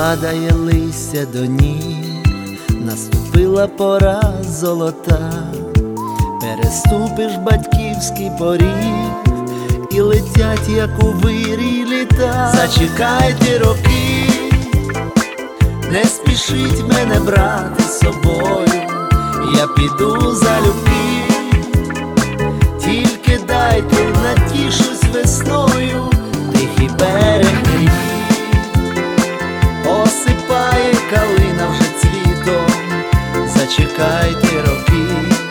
падає листя до ніг, наступила пора золота. Переступиш батьківський поріг, і летять, як у вирій, літа. Зачекайте роки, не спішіть мене брати з собою, я піду залюбки, тільки дайте, натішусь весною. Тихий берег ріки осипає калина вже цвітом. Зачекайте роки,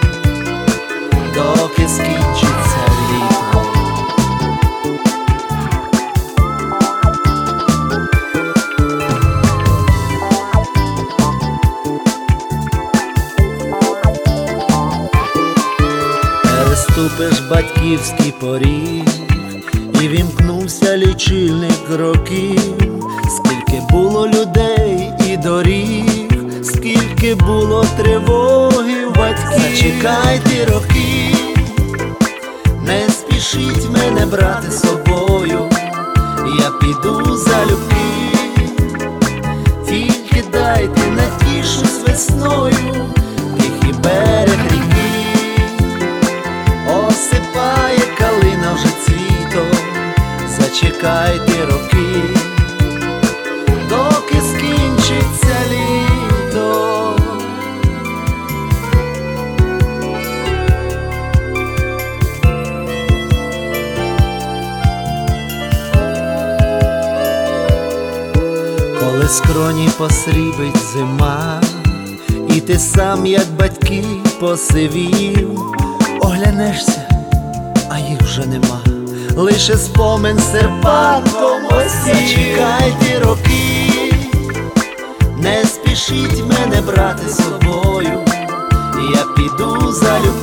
доки скінчиться літо. Переступиш батьківський поріг, і вімкнувся лічильник років. Скільки було людей і доріг, скільки було тривоги в батьків. Зачекайте роки, не спішіть мене брати з собою, я піду залюбки, тільки дайте, натішусь весною. Тихий берег ріки осипає калина вже цвітом. Зачекайте роки, доки скінчиться літо. Коли скроні посрібить зима, і ти сам, як батьки, посивів, оглянешся, а їх вже нема, лише спомин серпанком осів. Зачекайте роки, не спішіть мене брати з собою, я піду залюбки,